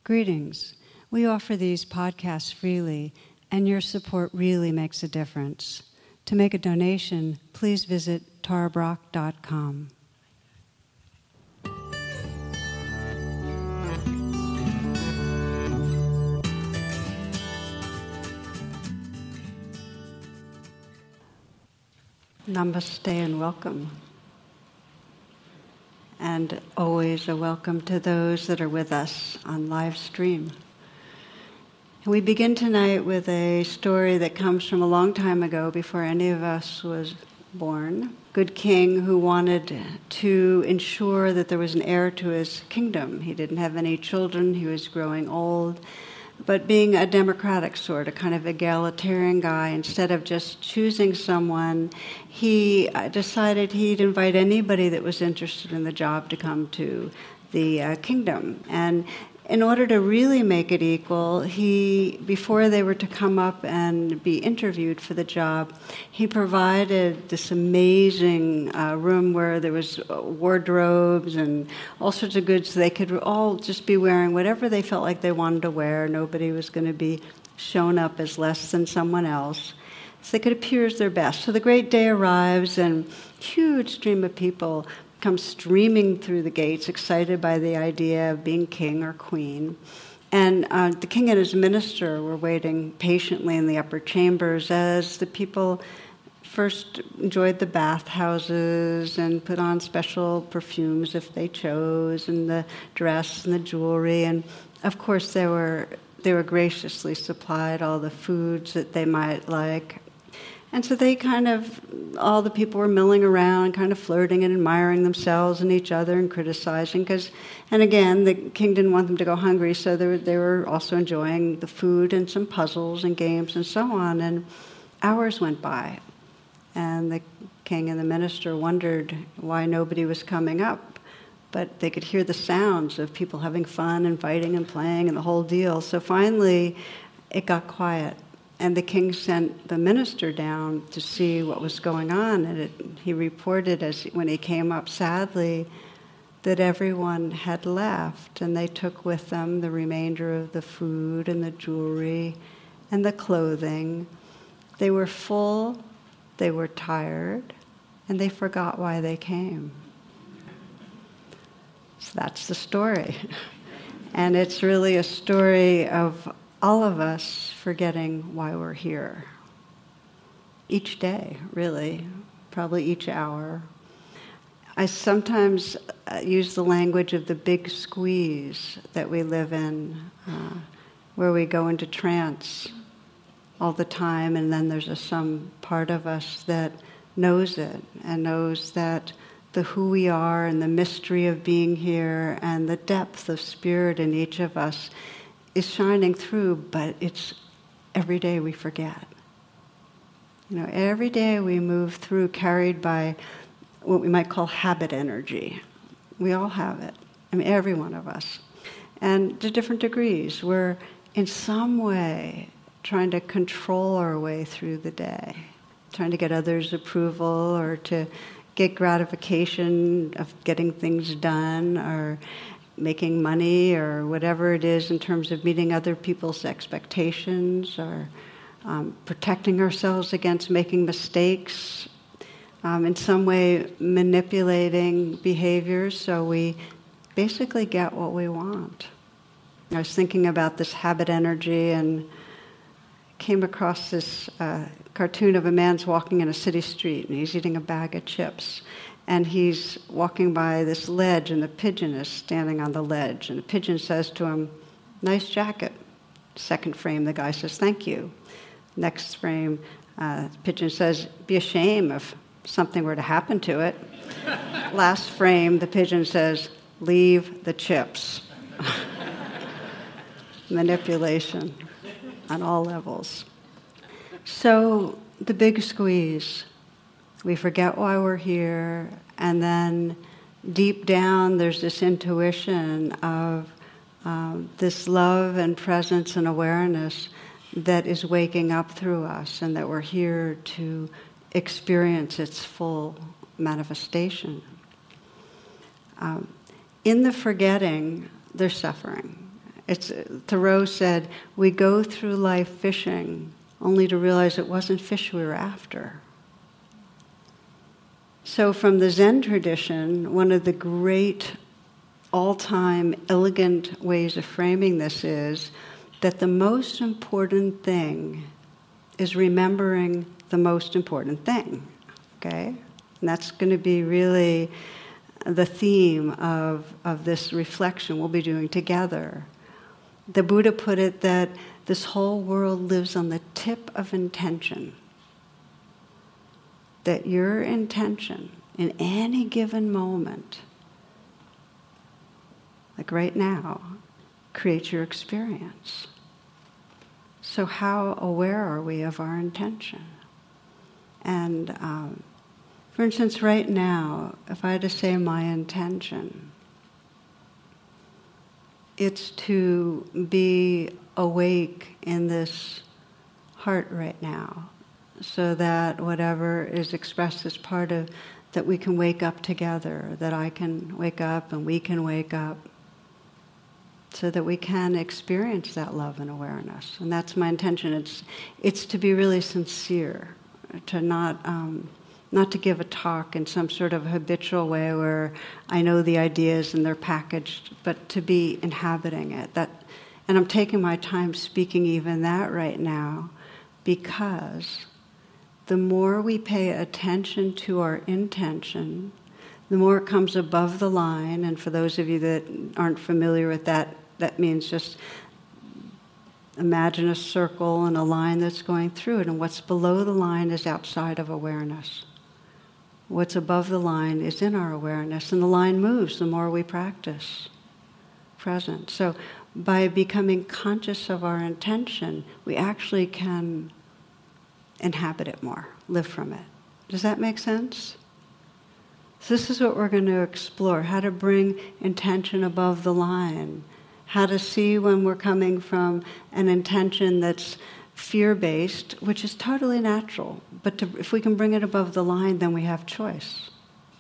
Greetings. We offer these podcasts freely, and your support really makes a difference. To make a donation, please visit tarabrach.com. Namaste and welcome. And always a welcome to those that are with us on live stream. We begin tonight with a story that comes from a long time ago, before any of us was born. Good king who wanted to ensure that there was an heir to his kingdom. He didn't have any children, he was growing old. But being a democratic sort, a kind of egalitarian guy, instead of just choosing someone, he decided he'd invite anybody that was interested in the job to come to the kingdom. And in order to really make it equal, before they were to come up and be interviewed for the job, he provided this amazing room where there was wardrobes and all sorts of goods. So they could all just be wearing whatever they felt like they wanted to wear. Nobody was going to be shown up as less than someone else. So they could appear as their best. So the great day arrives, and a huge stream of people come streaming through the gates, excited by the idea of being king or queen. And the king and his minister were waiting patiently in the upper chambers as the people first enjoyed the bathhouses and put on special perfumes if they chose, and the dress and the jewelry. And of course they were graciously supplied all the foods that they might like. And so all the people were milling around, kind of flirting and admiring themselves and each other and criticizing. And again, the king didn't want them to go hungry, so they were also enjoying the food and some puzzles and games and so on. And hours went by, and the king and the minister wondered why nobody was coming up. But they could hear the sounds of people having fun and fighting and playing and the whole deal. So finally, it got quiet. And the king sent the minister down to see what was going on. And he reported, when he came up sadly, that everyone had left. And they took with them the remainder of the food and the jewelry and the clothing. They were full, they were tired, and they forgot why they came. So that's the story. And it's really a story of all of us forgetting why we're here. Each day, really, probably each hour. I sometimes use the language of the big squeeze that we live in, where we go into trance all the time, and then there's some part of us that knows it and knows that the who we are and the mystery of being here and the depth of spirit in each of us is shining through, but it's every day we forget. Every day we move through carried by what we might call habit energy. We all have it. Every one of us. And to different degrees, we're in some way trying to control our way through the day, trying to get others' approval or to get gratification of getting things done or making money or whatever it is in terms of meeting other people's expectations or protecting ourselves against making mistakes, in some way manipulating behaviors so we basically get what we want. I was thinking about this habit energy and came across this cartoon of a man's walking in a city street and he's eating a bag of chips. And he's walking by this ledge, and the pigeon is standing on the ledge. And the pigeon says to him, "Nice jacket." Second frame, the guy says, "Thank you." Next frame, the pigeon says, "Be a shame if something were to happen to it." Last frame, the pigeon says, "Leave the chips." Manipulation on all levels. So the big squeeze. We forget why we're here, and then deep down there's this intuition of this love and presence and awareness that is waking up through us and that we're here to experience its full manifestation. In the forgetting, there's suffering. Thoreau said, we go through life fishing only to realize it wasn't fish we were after. So from the Zen tradition, one of the great all-time elegant ways of framing this is that the most important thing is remembering the most important thing, okay? And that's going to be really the theme of this reflection we'll be doing together. The Buddha put it that this whole world lives on the tip of intention. That your intention in any given moment, like right now, creates your experience. So how aware are we of our intention? And for instance, right now, if I had to say my intention, it's to be awake in this heart right now, so that whatever is expressed as part of, that we can wake up together, that I can wake up and we can wake up, so that we can experience that love and awareness. And that's my intention. It's to be really sincere, to not to give a talk in some sort of habitual way where I know the ideas and they're packaged, but to be inhabiting it. And I'm taking my time speaking even that right now, because the more we pay attention to our intention, the more it comes above the line. And for those of you that aren't familiar with that, that means just imagine a circle and a line that's going through it, and what's below the line is outside of awareness. What's above the line is in our awareness, and the line moves the more we practice present. So by becoming conscious of our intention, we actually can inhabit it more, live from it. Does that make sense? So this is what we're going to explore, how to bring intention above the line, how to see when we're coming from an intention that's fear-based, which is totally natural, but if we can bring it above the line, then we have choice.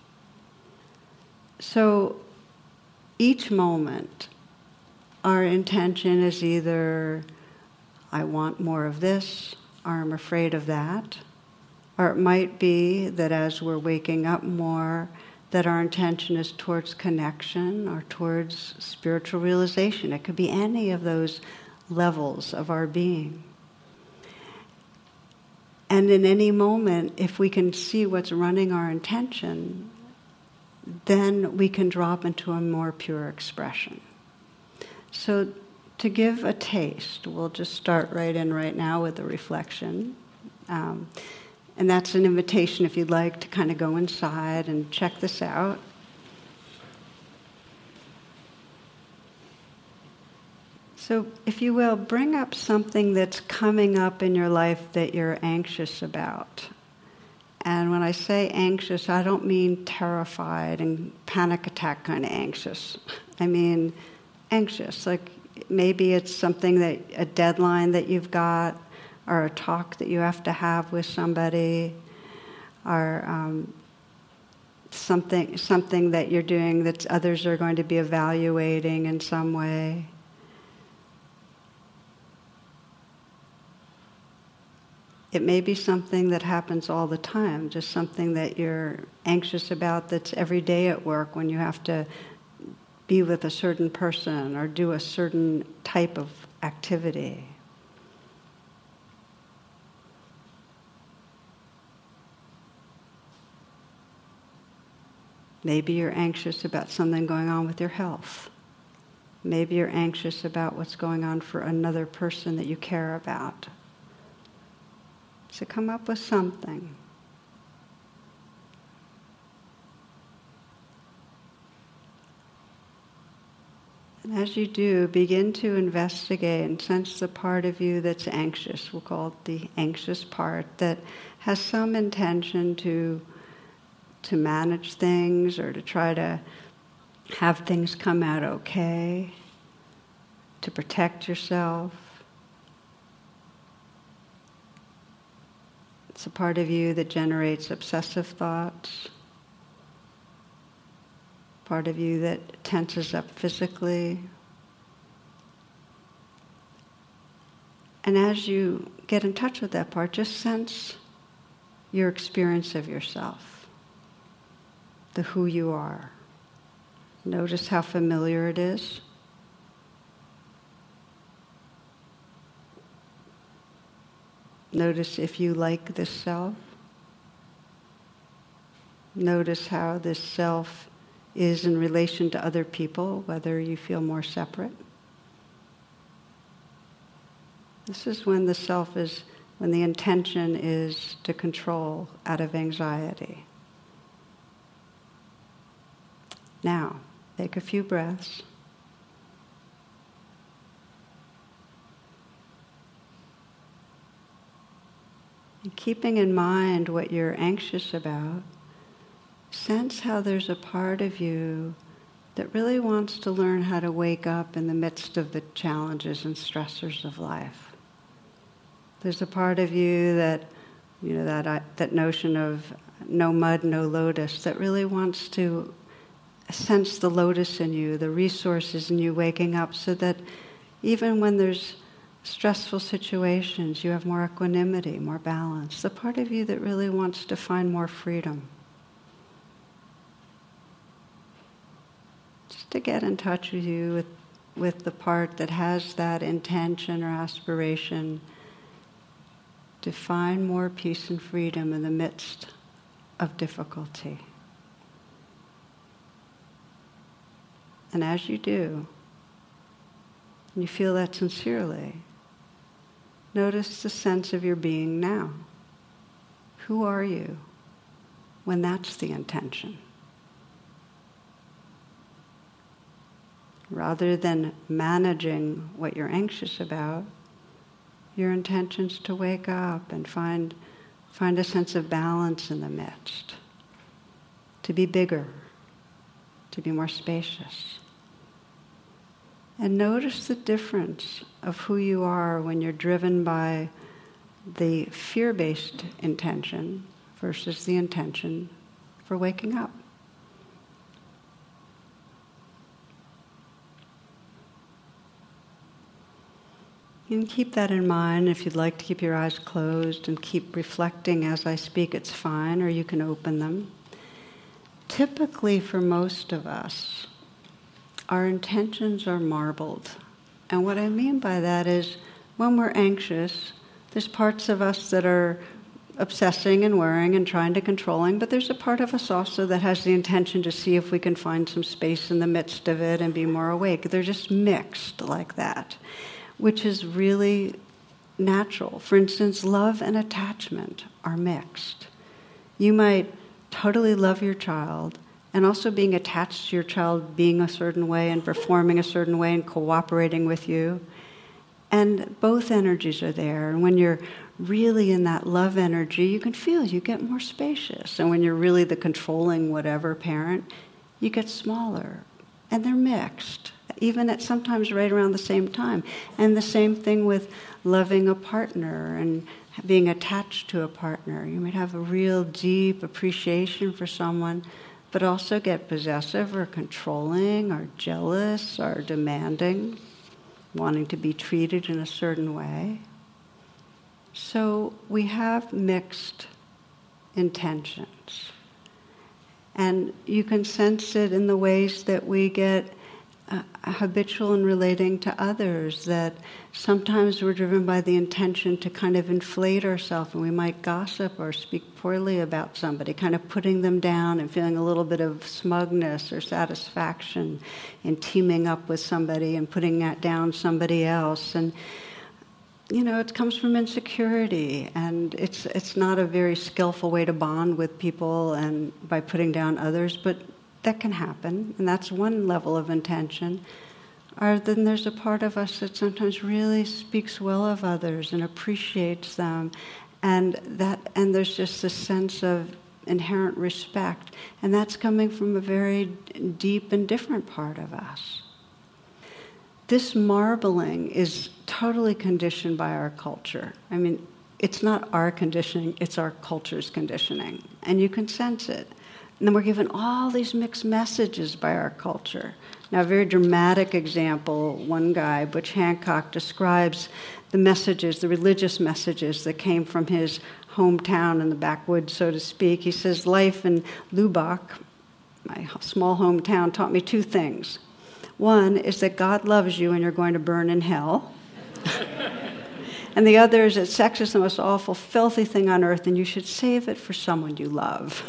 So each moment, our intention is either, I want more of this, or I'm afraid of that. Or it might be that as we're waking up more, that our intention is towards connection or towards spiritual realization. It could be any of those levels of our being. And in any moment, if we can see what's running our intention, then we can drop into a more pure expression. So to give a taste, we'll just start right now with a reflection. And that's an invitation, if you'd like, to kind of go inside and check this out. So, if you will, bring up something that's coming up in your life that you're anxious about. And when I say anxious, I don't mean terrified and panic attack kind of anxious. I mean anxious, like maybe it's something a deadline that you've got, or a talk that you have to have with somebody, or something that you're doing that others are going to be evaluating in some way. It may be something that happens all the time, just something that you're anxious about that's every day at work when you have to be with a certain person or do a certain type of activity. Maybe you're anxious about something going on with your health. Maybe you're anxious about what's going on for another person that you care about. So come up with something. And as you do, begin to investigate and sense the part of you that's anxious. We'll call it the anxious part, that has some intention to manage things or to try to have things come out okay, to protect yourself. It's a part of you that generates obsessive thoughts, part of you that tenses up physically, And as you get in touch with that part, just sense your experience of yourself, the who you are. Notice how familiar it is. Notice if you like this self. Notice how this self is in relation to other people, whether you feel more separate. This is when the self is, when the intention is to control out of anxiety. Now, take a few breaths. And keeping in mind what you're anxious about, sense how there's a part of you that really wants to learn how to wake up in the midst of the challenges and stressors of life. There's a part of you that, that notion of no mud, no lotus, that really wants to sense the lotus in you, the resources in you waking up, so that even when there's stressful situations, you have more equanimity, more balance. The part of you that really wants to find more freedom. Just to get in touch with you, with the part that has that intention or aspiration to find more peace and freedom in the midst of difficulty. And as you do, and you feel that sincerely, notice the sense of your being now. Who are you when that's the intention? Rather than managing what you're anxious about, your intention's to wake up and find a sense of balance in the midst, to be bigger, to be more spacious. And notice the difference of who you are when you're driven by the fear-based intention versus the intention for waking up. You can keep that in mind. If you'd like to keep your eyes closed and keep reflecting as I speak, it's fine, or you can open them. Typically, for most of us, our intentions are marbled. And what I mean by that is when we're anxious, there's parts of us that are obsessing and worrying and trying to controlling, but there's a part of us also that has the intention to see if we can find some space in the midst of it and be more awake. They're just mixed like that, which is really natural. For instance, love and attachment are mixed. You might totally love your child and also being attached to your child being a certain way and performing a certain way and cooperating with you. And both energies are there. And when you're really in that love energy, you can feel you get more spacious. And when you're really the controlling whatever parent, you get smaller. And they're mixed, even at sometimes right around the same time. And the same thing with loving a partner and being attached to a partner. You might have a real deep appreciation for someone, but also get possessive or controlling or jealous or demanding, wanting to be treated in a certain way. So we have mixed intentions. And you can sense it in the ways that we get habitual in relating to others, that sometimes we're driven by the intention to kind of inflate ourselves, and we might gossip or speak poorly about somebody, kind of putting them down and feeling a little bit of smugness or satisfaction in teaming up with somebody and putting that down somebody else. And it comes from insecurity, and it's not a very skillful way to bond with people and by putting down others, but that can happen, and that's one level of intention. Or then there's a part of us that sometimes really speaks well of others and appreciates them, and there's just this sense of inherent respect, and that's coming from a very deep and different part of us. This marbling is totally conditioned by our culture. I mean, it's not our conditioning, it's our culture's conditioning, and you can sense it. And then we're given all these mixed messages by our culture Now, a very dramatic example, one guy, Butch Hancock, describes the messages, the religious messages that came from his hometown in the backwoods, so to speak. He says, life in Lubbock, my small hometown, taught me two things. One is that God loves you and you're going to burn in hell. And the other is that sex is the most awful, filthy thing on earth, and you should save it for someone you love.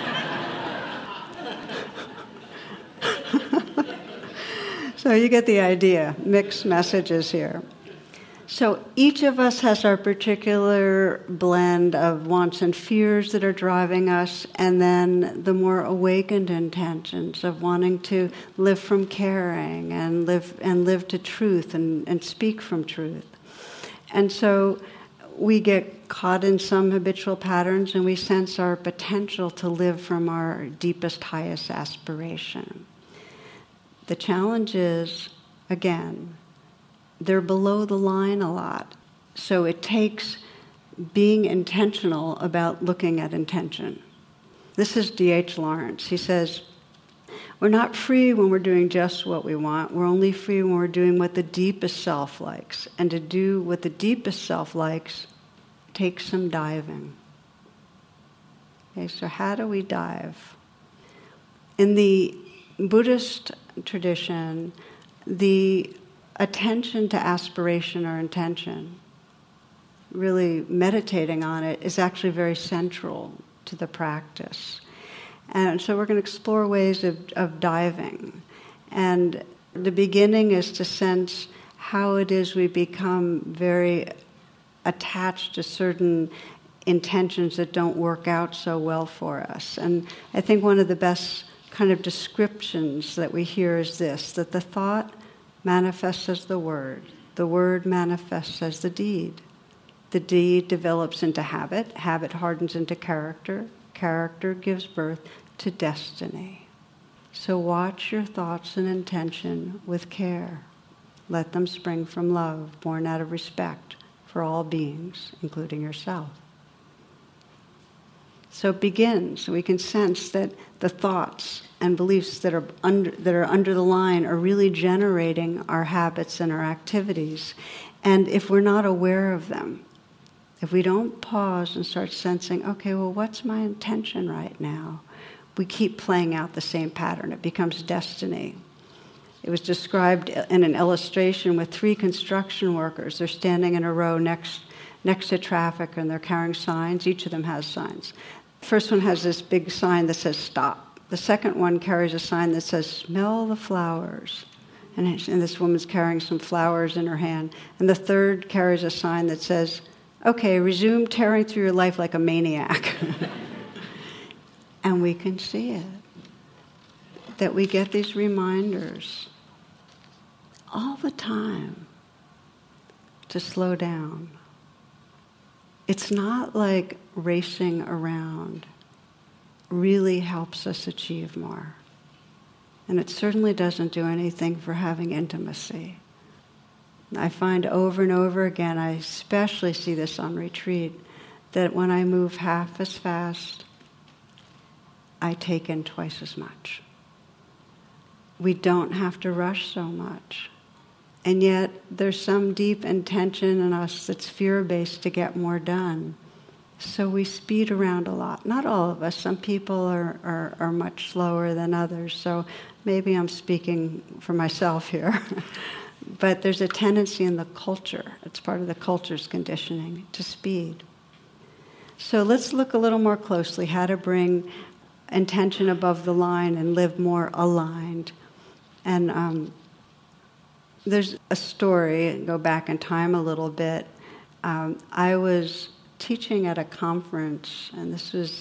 So you get the idea, mixed messages here. So each of us has our particular blend of wants and fears that are driving us, and then the more awakened intentions of wanting to live from caring and live to truth and speak from truth. And so we get caught in some habitual patterns and we sense our potential to live from our deepest, highest aspiration. The challenge is, again, they're below the line a lot. So it takes being intentional about looking at intention. This is D.H. Lawrence. He says, we're not free when we're doing just what we want. We're only free when we're doing what the deepest self likes. And to do what the deepest self likes takes some diving. Okay, so how do we dive? In the Buddhist tradition, the attention to aspiration or intention, really meditating on it, is actually very central to the practice. And so we're going to explore ways of diving. And the beginning is to sense how it is we become very attached to certain intentions that don't work out so well for us. And I think one of the best kind of descriptions that we hear is this, that the thought manifests as the word manifests as the deed develops into habit hardens into character gives birth to destiny. So watch your thoughts and intention with care. Let them spring from love, born out of respect for all beings, including yourself. So it begins. We can sense that the thoughts and beliefs that are under the line are really generating our habits and our activities. And if we're not aware of them, if we don't pause and start sensing, okay, well, what's my intention right now? We keep playing out the same pattern. It becomes destiny. It was described in an illustration with 3 construction workers. They're standing in a row next to traffic, and they're carrying signs. Each of them has signs. The first one has this big sign that says stop. The second one carries a sign that says smell the flowers. And this woman's carrying some flowers in her hand. And the third carries a sign that says, okay, resume tearing through your life like a maniac. And we can see it. That we get these reminders all the time to slow down. It's not like racing around really helps us achieve more. And it certainly doesn't do anything for having intimacy. I find over and over again, I especially see this on retreat, that when I move half as fast, I take in twice as much. We don't have to rush so much. And yet, there's some deep intention in us that's fear-based to get more done. So we speed around a lot. Not all of us. Some people are much slower than others. So maybe I'm speaking for myself here. But there's a tendency in the culture, it's part of the culture's conditioning, to speed. So let's look a little more closely how to bring intention above the line and live more aligned. And there's a story, go back in time a little bit. I was teaching at a conference, and this was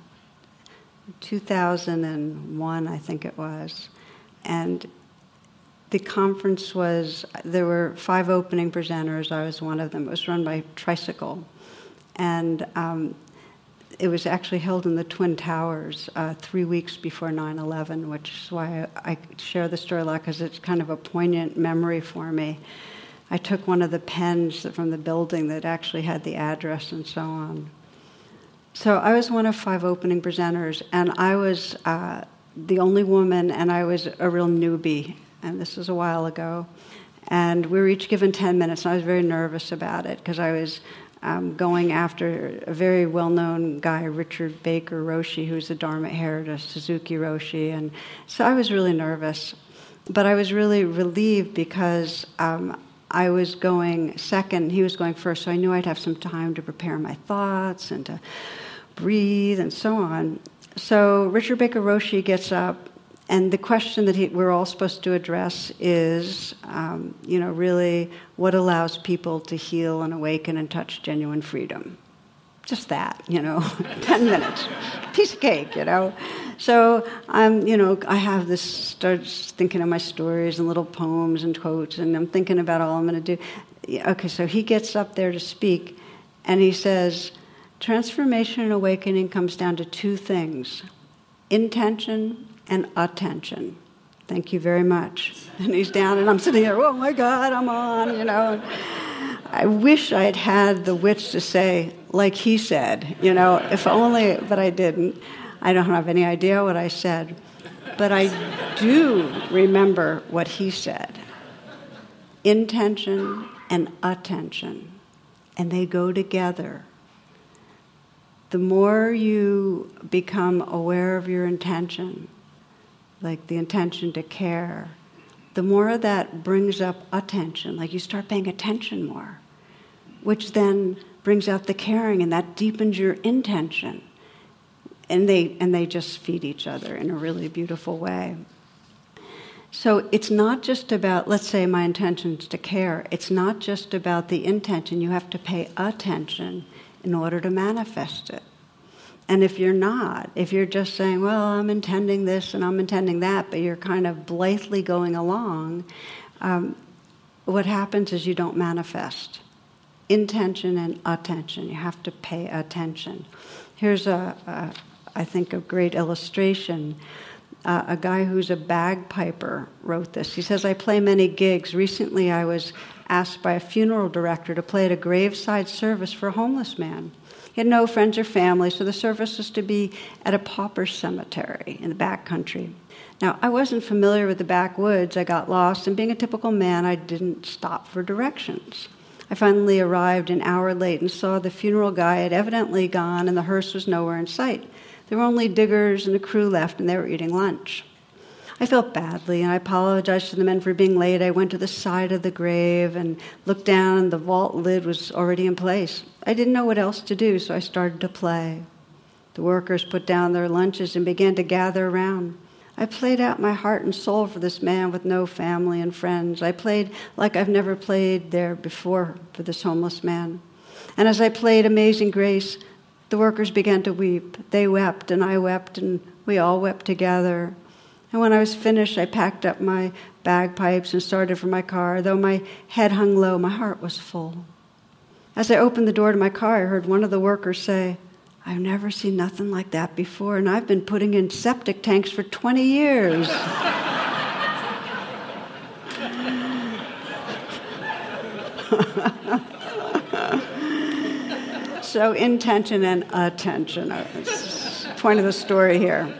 2001, I think it was. And the conference there were 5 opening presenters. I was one of them. It was run by Tricycle. And it was actually held in the Twin Towers 3 weeks before 9/11, which is why I share the story a lot, because it's kind of a poignant memory for me. I took one of the pens from the building that actually had the address and so on. So I was one of 5 opening presenters, and I was the only woman, and I was a real newbie and this was a while ago. And we were each given 10 minutes, and I was very nervous about it because I was going after a very well-known guy, Richard Baker Roshi, who's the Dharma heir to Suzuki Roshi. And so I was really nervous. But I was really relieved because I was going second, he was going first, so I knew I'd have some time to prepare my thoughts and to breathe and so on. So Richard Baker Roshi gets up, and the question that we're all supposed to address is, really what allows people to heal and awaken and touch genuine freedom? Just that, 10 minutes, piece of cake, So I have this, start thinking of my stories and little poems and quotes, and I'm thinking about all I'm going to do. Okay, so he gets up there to speak, and he says, transformation and awakening comes down to two things, intention and attention. Thank you very much. And he's down, and I'm sitting there, oh my God, I'm on, I wish I'd had the wits to say, like he said, if only, but I didn't. I don't have any idea what I said, but I do remember what he said. Intention and attention, and they go together. The more you become aware of your intention, like the intention to care, the more that brings up attention, like you start paying attention more, which then brings out the caring, and that deepens your intention. And they just feed each other in a really beautiful way. So it's not just about, let's say my intention is to care, it's not just about the intention, you have to pay attention in order to manifest it. And if you're just saying, well, I'm intending this and I'm intending that, but you're kind of blithely going along, what happens is you don't manifest. Intention and attention, you have to pay attention. Here's I think a great illustration. A guy who's a bagpiper wrote this. He says, I play many gigs. Recently I was asked by a funeral director to play at a graveside service for a homeless man. He had no friends or family, so the service was to be at a pauper cemetery in the back country. Now, I wasn't familiar with the backwoods. I got lost, and being a typical man, I didn't stop for directions. I finally arrived an hour late and saw the funeral guy had evidently gone, and the hearse was nowhere in sight. There were only diggers and a crew left, and they were eating lunch. I felt badly, and I apologized to the men for being late. I went to the side of the grave and looked down, and the vault lid was already in place. I didn't know what else to do, so I started to play. The workers put down their lunches and began to gather around. I played out my heart and soul for this man with no family and friends. I played like I've never played there before for this homeless man. And as I played Amazing Grace, the workers began to weep. They wept, and I wept, and we all wept together. And when I was finished, I packed up my bagpipes and started for my car. Though my head hung low, my heart was full. As I opened the door to my car, I heard one of the workers say, I've never seen nothing like that before, and I've been putting in septic tanks for 20 years. So intention and attention are the point of the story here.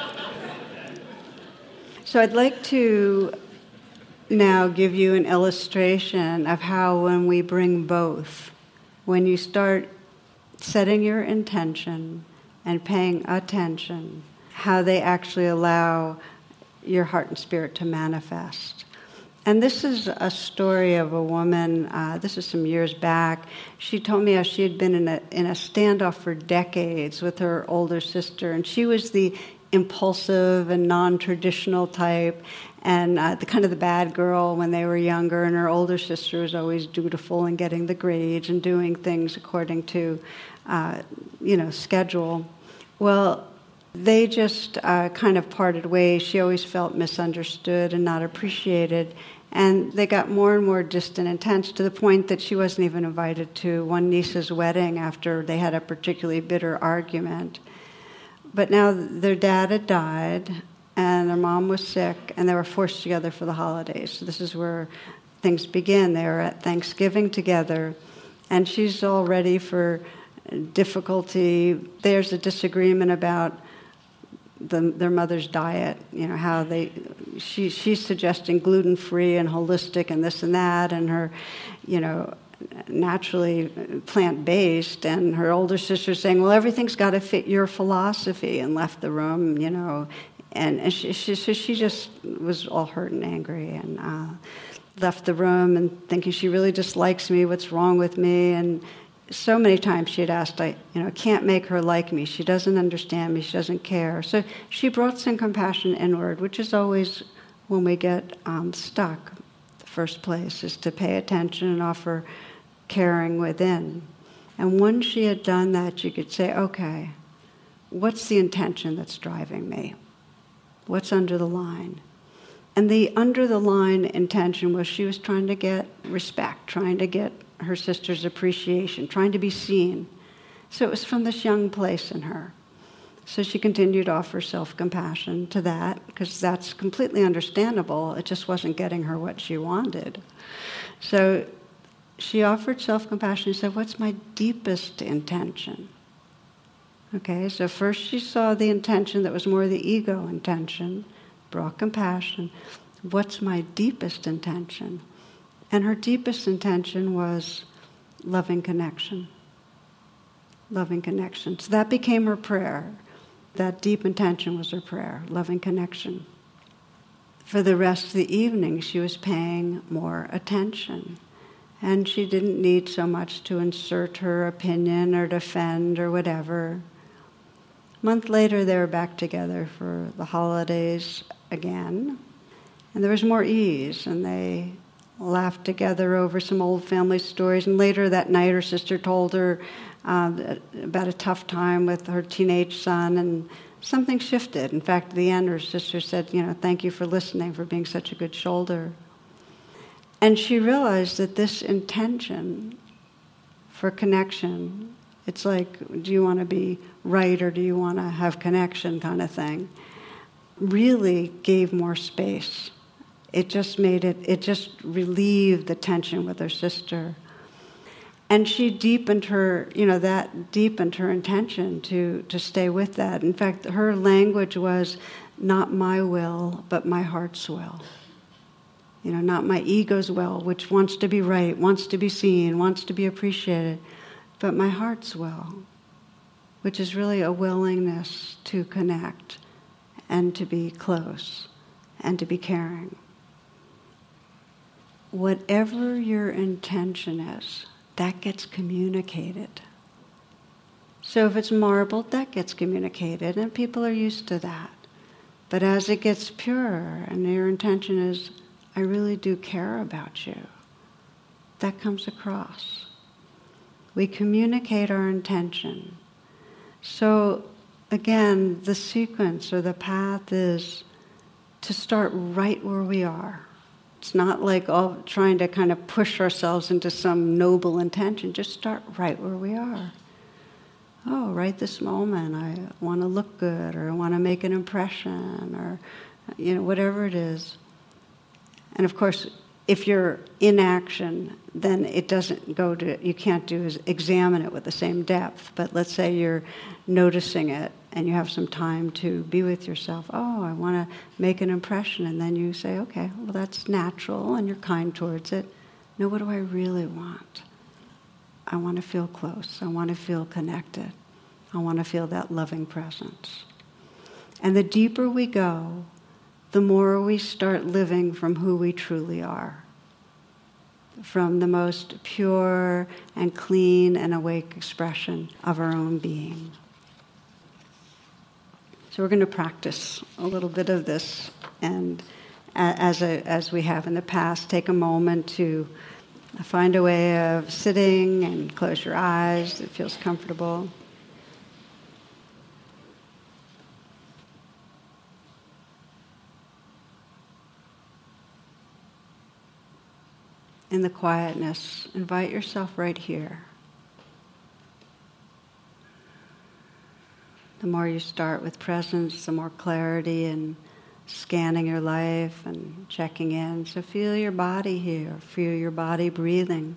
So I'd like to now give you an illustration of how when we bring both, when you start setting your intention and paying attention, how they actually allow your heart and spirit to manifest. And this is a story of a woman, this is some years back. She told me how she had been in a standoff for decades with her older sister, and she was the impulsive and non-traditional type, and the bad girl when they were younger, and her older sister was always dutiful and getting the grades and doing things according to, schedule. Well, they just kind of parted ways. She always felt misunderstood and not appreciated, and they got more and more distant and tense to the point that she wasn't even invited to one niece's wedding after they had a particularly bitter argument. But now their dad had died, and their mom was sick, and they were forced together for the holidays. So this is where things begin. They were at Thanksgiving together, and she's all ready for difficulty. There's a disagreement about their mother's diet, how she's suggesting gluten-free and holistic and this and that, and her, naturally plant-based, and her older sister's saying, well, everything's got to fit your philosophy, and left the room, and she just was all hurt and angry, and left the room and thinking she really dislikes me, what's wrong with me, and so many times she had asked, I can't make her like me. She doesn't understand me. She doesn't care. So she brought some compassion inward, which is always when we get stuck. The first place is to pay attention and offer caring within. And once she had done that, you could say, okay, what's the intention that's driving me? What's under the line? And the under the line intention was she was trying to get respect, trying to get her sister's appreciation, trying to be seen. So it was from this young place in her. So she continued to offer self-compassion to that, because that's completely understandable. It just wasn't getting her what she wanted. So she offered self-compassion and said, what's my deepest intention? Okay, so first she saw the intention that was more the ego intention, brought compassion. What's my deepest intention? And her deepest intention was loving connection. Loving connection. So that became her prayer. That deep intention was her prayer, loving connection. For the rest of the evening, she was paying more attention. And she didn't need so much to insert her opinion or defend or whatever. A month later, they were back together for the holidays again. And there was more ease, and they laughed together over some old family stories. And later that night, her sister told her about a tough time with her teenage son, and something shifted. In fact, at the end, her sister said, thank you for listening, for being such a good shoulder. And she realized that this intention for connection, it's like, do you want to be right or do you want to have connection kind of thing, really gave more space. It just relieved the tension with her sister. And she deepened her, that deepened her intention to stay with that. In fact, her language was not my will, but my heart's will. Not my ego's will, which wants to be right, wants to be seen, wants to be appreciated, but my heart's will, which is really a willingness to connect and to be close and to be caring. Whatever your intention is, that gets communicated. So if it's marbled, that gets communicated, and people are used to that. But as it gets purer, and your intention is, I really do care about you, that comes across. We communicate our intention. So again, the sequence or the path is to start right where we are. It's not like all trying to kind of push ourselves into some noble intention. Just start right where we are. Oh, right this moment, I want to look good, or I want to make an impression, or whatever it is. And of course, if you're in action, then it doesn't go to, you can't do is examine it with the same depth. But let's say you're noticing it and you have some time to be with yourself. Oh, I want to make an impression. And then you say, okay, well, that's natural, and you're kind towards it. No, what do I really want? I want to feel close. I want to feel connected. I want to feel that loving presence. And the deeper we go, the more we start living from who we truly are, from the most pure and clean and awake expression of our own being. So we're going to practice a little bit of this, and as we have in the past, take a moment to find a way of sitting and close your eyes that feels comfortable. In the quietness, invite yourself right here. The more you start with presence, the more clarity and scanning your life and checking in. So feel your body here, feel your body breathing.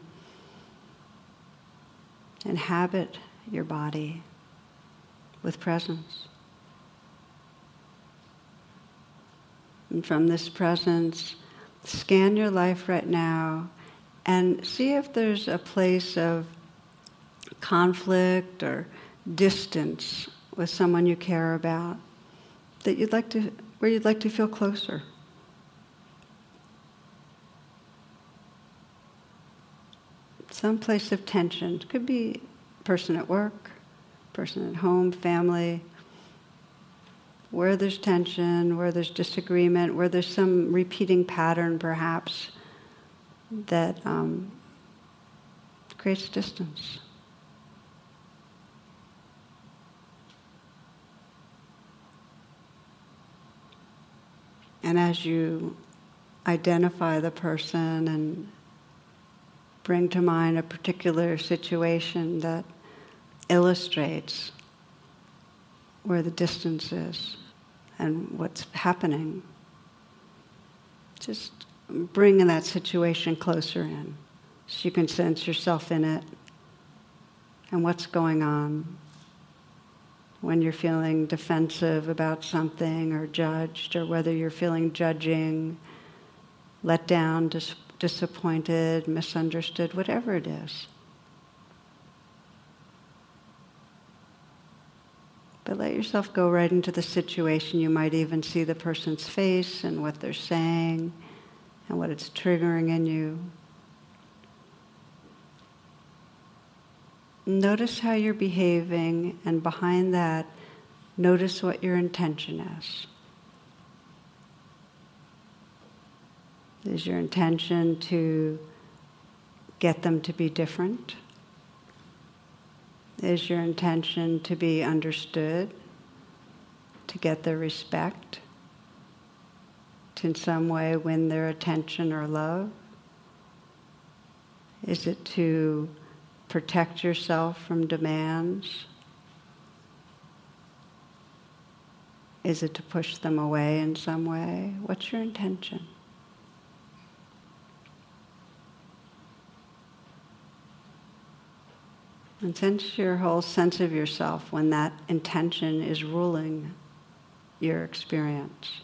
Inhabit your body with presence. And from this presence, scan your life right now and see if there's a place of conflict or distance with someone you care about that where you'd like to feel closer. Some place of tension. It could be person at work, person at home, family. Where there's tension, where there's disagreement, where there's some repeating pattern perhaps that creates distance. And as you identify the person and bring to mind a particular situation that illustrates where the distance is and what's happening, just bring that situation closer in so you can sense yourself in it and what's going on. When you're feeling defensive about something or judged, or whether you're feeling judging, let down, disappointed, misunderstood, whatever it is. But let yourself go right into the situation. You might even see the person's face and what they're saying and what it's triggering in you. Notice how you're behaving, and behind that, notice what your intention is. Is your intention to get them to be different? Is your intention to be understood, to get their respect, to in some way win their attention or love? Is it to protect yourself from demands? Is it to push them away in some way? What's your intention? And sense your whole sense of yourself when that intention is ruling your experience.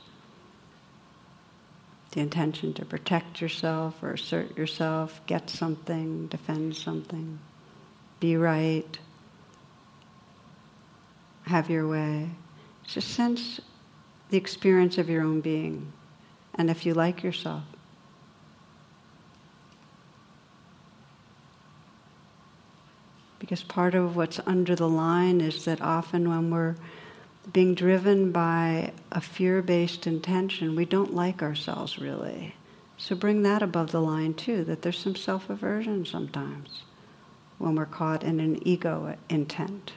The intention to protect yourself or assert yourself, get something, defend something, be right, have your way. Just sense the experience of your own being, and if you like yourself. Because part of what's under the line is that often when we're being driven by a fear-based intention, we don't like ourselves really. So bring that above the line too, that there's some self-aversion sometimes when we're caught in an ego intent.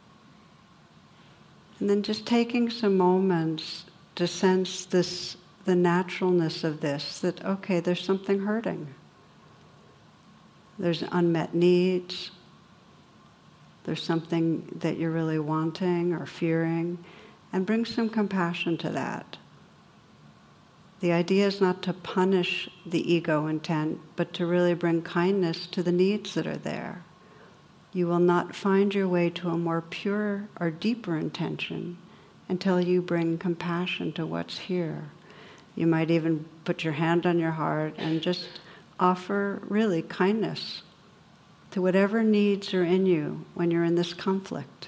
And then just taking some moments to sense this, the naturalness of this, that okay, there's something hurting. There's unmet needs. There's something that you're really wanting or fearing, and bring some compassion to that. The idea is not to punish the ego intent, but to really bring kindness to the needs that are there. You will not find your way to a more pure or deeper intention until you bring compassion to what's here. You might even put your hand on your heart and just offer really kindness to whatever needs are in you when you're in this conflict.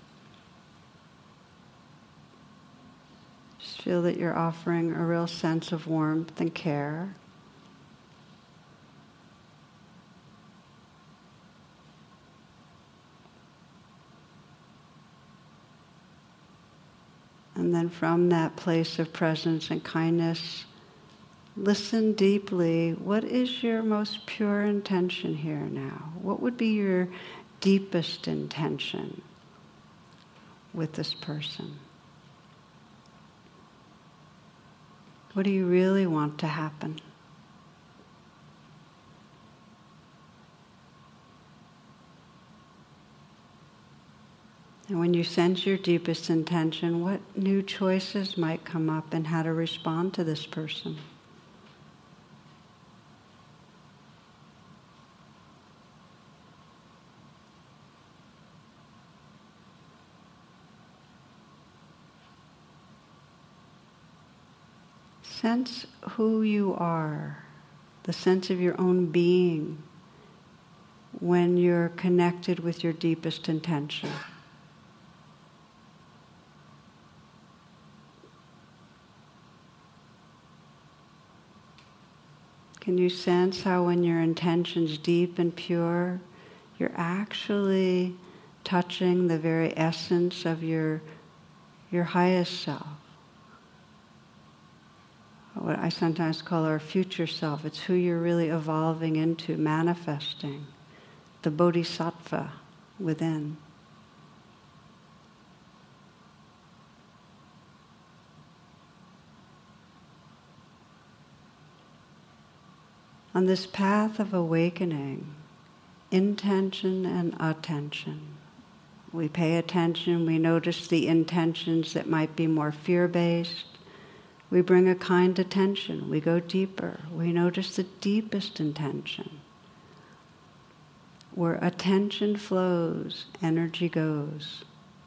Just feel that you're offering a real sense of warmth and care. And then from that place of presence and kindness, listen deeply. What is your most pure intention here now? What would be your deepest intention with this person? What do you really want to happen? And when you sense your deepest intention, what new choices might come up and how to respond to this person? Sense who you are, the sense of your own being when you're connected with your deepest intention. Can you sense how when your intention's deep and pure, you're actually touching the very essence of your highest self? What I sometimes call our future self. It's who you're really evolving into, manifesting, the bodhisattva within. On this path of awakening, intention and attention. We pay attention, we notice the intentions that might be more fear-based. We bring a kind attention, we go deeper, we notice the deepest intention. Where attention flows, energy goes.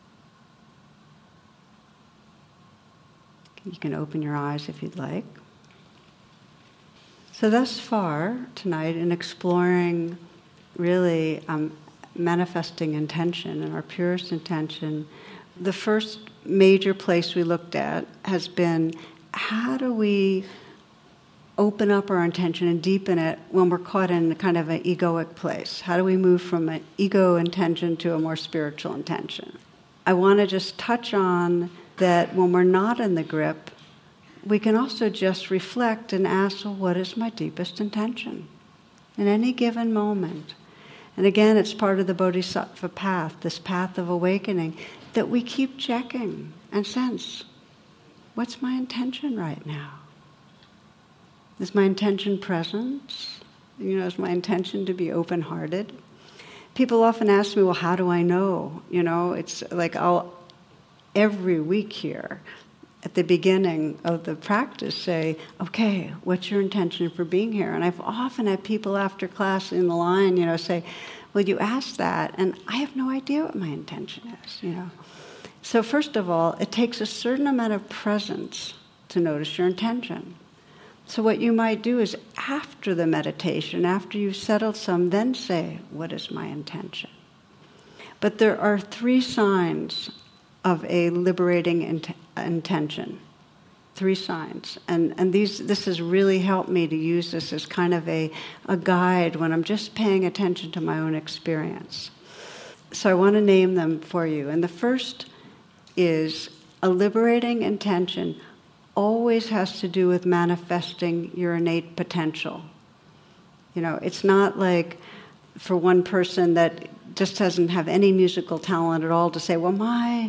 You can open your eyes if you'd like. So thus far tonight in exploring really manifesting intention and our purest intention, the first major place we looked at has been how do we open up our intention and deepen it when we're caught in kind of an egoic place? How do we move from an ego intention to a more spiritual intention? I want to just touch on that when we're not in the grip, we can also just reflect and ask, well, what is my deepest intention in any given moment? And again, it's part of the bodhisattva path, this path of awakening, that we keep checking and sense, what's my intention right now? Is my intention presence? Is my intention to be open-hearted? People often ask me, well, how do I know? It's like I'll, every week here, at the beginning of the practice say, okay, what's your intention for being here? And I've often had people after class in the line, say, well, you asked that, and I have no idea what my intention is, So first of all, it takes a certain amount of presence to notice your intention. So what you might do is after the meditation, after you've settled some, then say, what is my intention? But there are 3 signs of a liberating intention. 3 signs. And this has really helped me to use this as kind of a guide when I'm just paying attention to my own experience. So I want to name them for you. And the first is a liberating intention always has to do with manifesting your innate potential. It's not like for one person that just doesn't have any musical talent at all to say, well,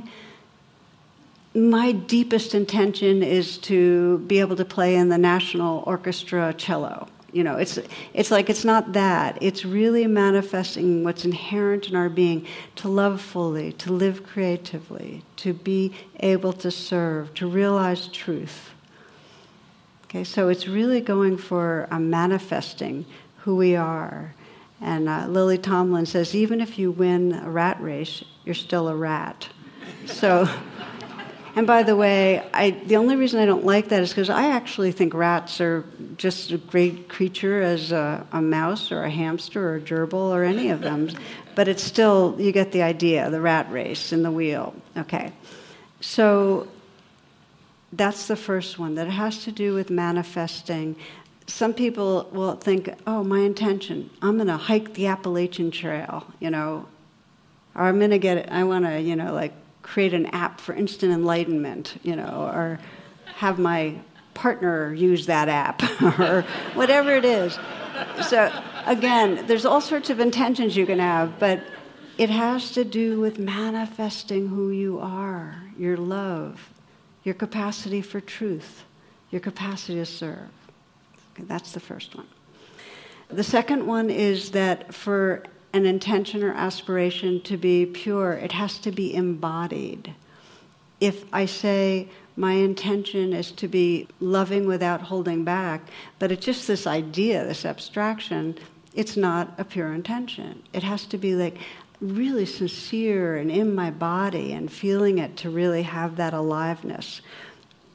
my deepest intention is to be able to play in the National Orchestra cello. It's like it's not that. It's really manifesting what's inherent in our being, to love fully, to live creatively, to be able to serve, to realize truth. Okay, so it's really going for manifesting who we are. And Lily Tomlin says, even if you win a rat race, you're still a rat. So... And by the way, the only reason I don't like that is because I actually think rats are just a great creature as a mouse or a hamster or a gerbil or any of them. But it's still, you get the idea, the rat race and the wheel. Okay. So that's the first one, that it has to do with manifesting. Some people will think, oh, my intention, I'm going to hike the Appalachian Trail, or I'm going to I want to, create an app for instant enlightenment, or have my partner use that app, or whatever it is. So again, there's all sorts of intentions you can have, but it has to do with manifesting who you are, your love, your capacity for truth, your capacity to serve. Okay, that's the first one. The second one is that for an intention or aspiration to be pure, it has to be embodied. If I say my intention is to be loving without holding back, but it's just this idea, this abstraction, it's not a pure intention. It has to be like really sincere and in my body and feeling it to really have that aliveness.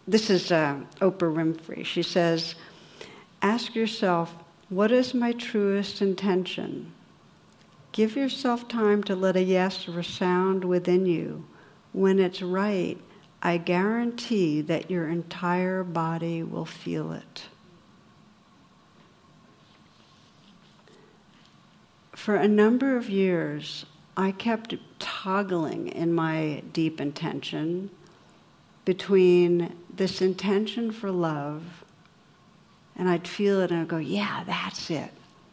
this is Oprah Winfrey. She says, ask yourself, what is my truest intention? Give yourself time to let a yes resound within you. When it's right, I guarantee that your entire body will feel it. For a number of years, I kept toggling in my deep intention between this intention for love, and I'd feel it and I'd go, yeah, that's it.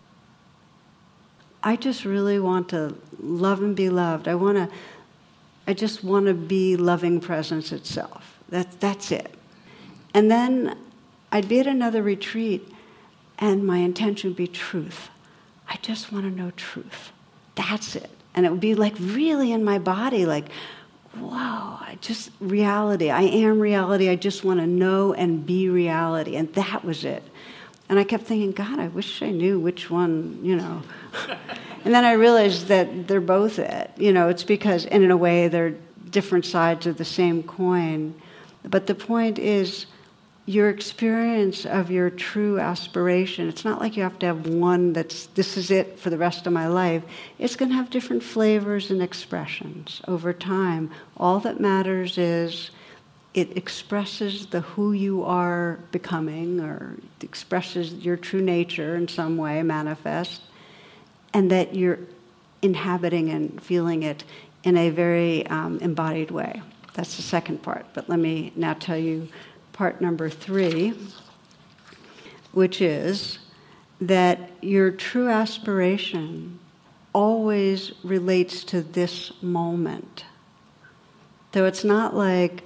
I just really want to love and be loved. I just want to be loving presence itself. That's it. And then I'd be at another retreat, and my intention would be truth. I just want to know truth. That's it. And it would be like really in my body, like, wow, just reality. I am reality. I just want to know and be reality. And that was it. And I kept thinking, God, I wish I knew which one, And then I realized that they're both it. It's because, and in a way, they're different sides of the same coin. But the point is, your experience of your true aspiration, it's not like you have to have one this is it for the rest of my life. It's going to have different flavors and expressions over time. All that matters is it expresses the who you are becoming, or expresses your true nature in some way, manifest, and that you're inhabiting and feeling it in a very embodied way. That's the second part. But let me now tell you part number 3, which is that your true aspiration always relates to this moment. So it's not like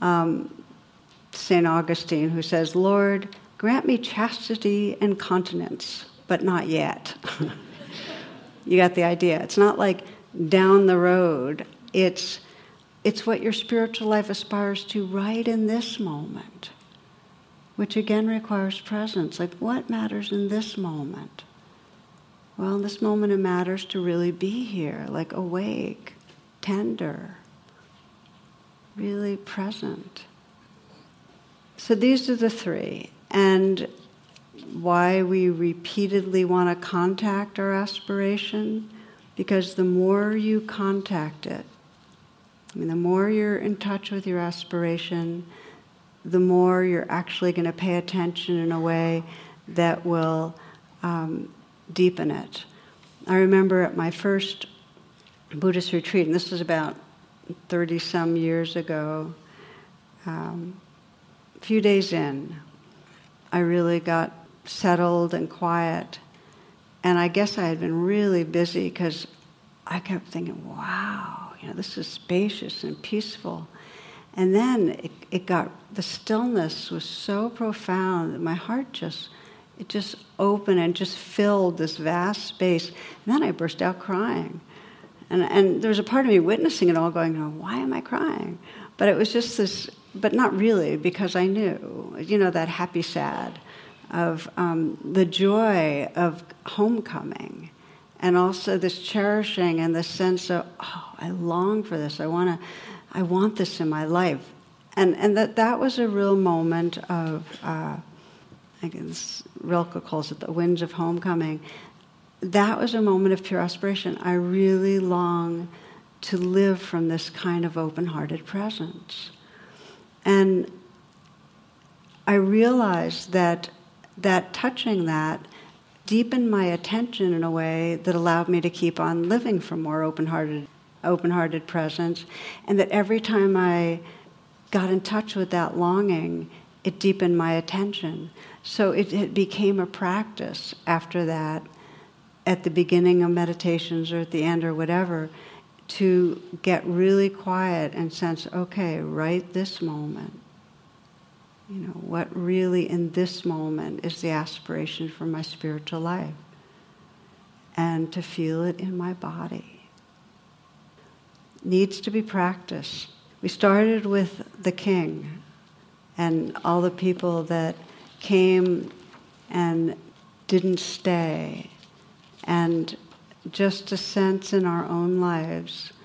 St. Augustine, who says, Lord, grant me chastity and continence, but not yet. You got the idea. It's not like down the road. It's what your spiritual life aspires to right in this moment, which again requires presence. Like, what matters in this moment? Well, in this moment it matters to really be here, like awake, tender, really present. So these are the 3. And why we repeatedly want to contact our aspiration, because the more you contact it, the more you're in touch with your aspiration, the more you're actually going to pay attention in a way that will deepen it. I remember at my first Buddhist retreat, and this was about 30-some years ago, a few days in, I really got settled and quiet. And I guess I had been really busy because I kept thinking, wow, this is spacious and peaceful. And then the stillness was so profound that my heart just opened and just filled this vast space. And then I burst out crying. And there was a part of me witnessing it all going, why am I crying? But it was just this, but not really, because I knew, that happy sad of the joy of homecoming, and also this cherishing and the sense of, I long for this. I want this in my life, and that was a real moment of, I guess Rilke calls it the winds of homecoming. That was a moment of pure aspiration. I really long to live from this kind of open-hearted presence, and I realized that touching that deepened my attention in a way that allowed me to keep on living from more open-hearted presence, and that every time I got in touch with that longing, it deepened my attention. So it became a practice after that, at the beginning of meditations or at the end or whatever, to get really quiet and sense, okay, right this moment, what really in this moment is the aspiration for my spiritual life, and to feel it in my body. Needs to be practiced. We started with the king and all the people that came and didn't stay, and just a sense in our own lives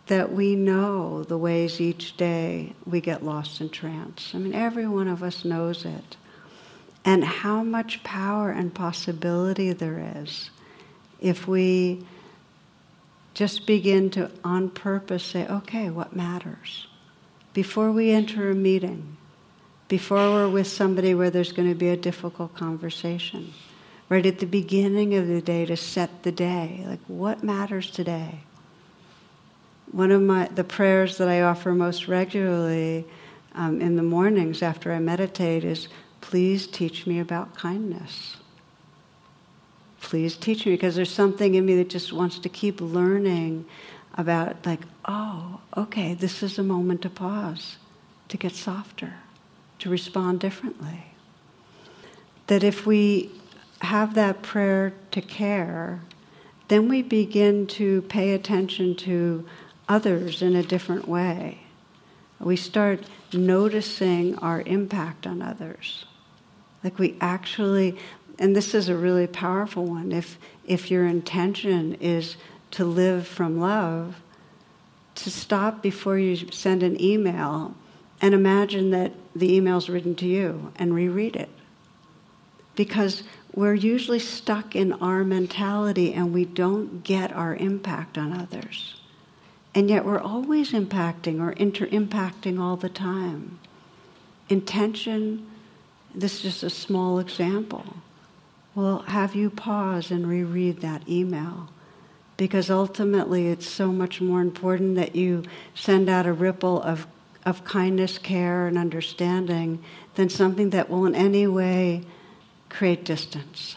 that we know the ways each day we get lost in trance. I mean, every one of us knows it. And how much power and possibility there is if we just begin to, on purpose, say, okay, what matters? Before we enter a meeting, before we're with somebody where there's going to be a difficult conversation, right at the beginning of the day to set the day, like what matters today? One of the prayers that I offer most regularly in the mornings after I meditate is, please teach me about kindness. Please teach me, because there's something in me that just wants to keep learning about, like, oh, okay, this is a moment to pause, to get softer, to respond differently. That if we have that prayer to care, then we begin to pay attention to others in a different way. We start noticing our impact on others. Like we actually, and this is a really powerful one, if your intention is to live from love, to stop before you send an email and imagine that the email's written to you and reread it. Because we're usually stuck in our mentality and we don't get our impact on others. And yet we're always impacting or inter-impacting all the time. Intention, this is just a small example. Well, have you pause and reread that email? Because ultimately it's so much more important that you send out a ripple of kindness, care, and understanding than something that will in any way create distance.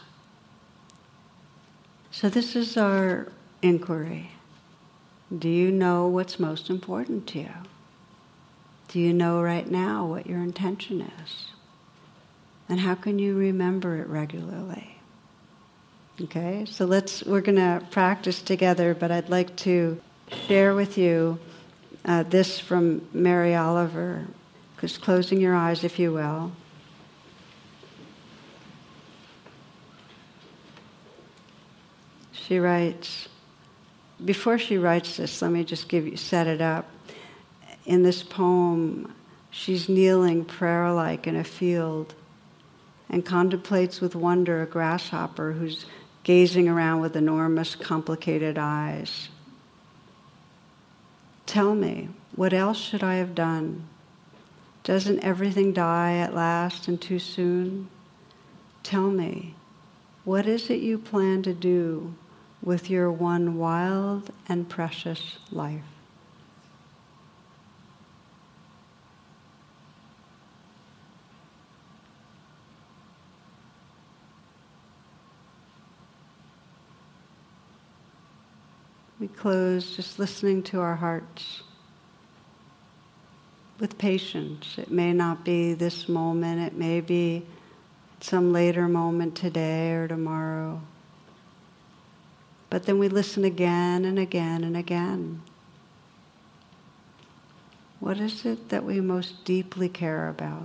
So this is our inquiry. Do you know what's most important to you? Do you know right now what your intention is? And how can you remember it regularly? Okay, so we're going to practice together, but I'd like to share with you this from Mary Oliver. Just closing your eyes, if you will. She writes, before she writes this, let me just set it up. In this poem, she's kneeling prayer-like in a field and contemplates with wonder a grasshopper who's gazing around with enormous, complicated eyes. Tell me, what else should I have done? Doesn't everything die at last and too soon? Tell me, what is it you plan to do with your one wild and precious life? We close just listening to our hearts with patience. It may not be this moment, it may be some later moment today or tomorrow. But then we listen again and again and again. What is it that we most deeply care about?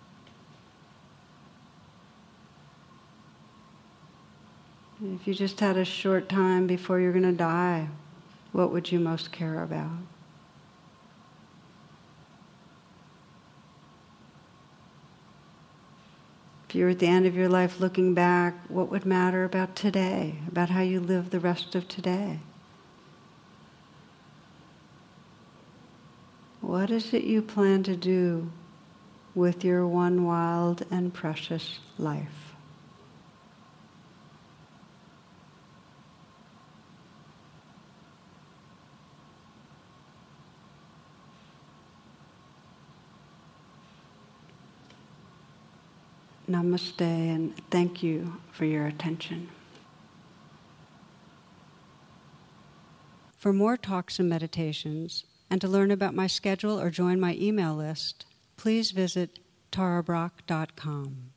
If you just had a short time before you're going to die, what would you most care about? If you were at the end of your life looking back, what would matter about today, about how you live the rest of today? What is it you plan to do with your one wild and precious life? Namaste, and thank you for your attention. For more talks and meditations, and to learn about my schedule or join my email list, please visit tarabrach.com.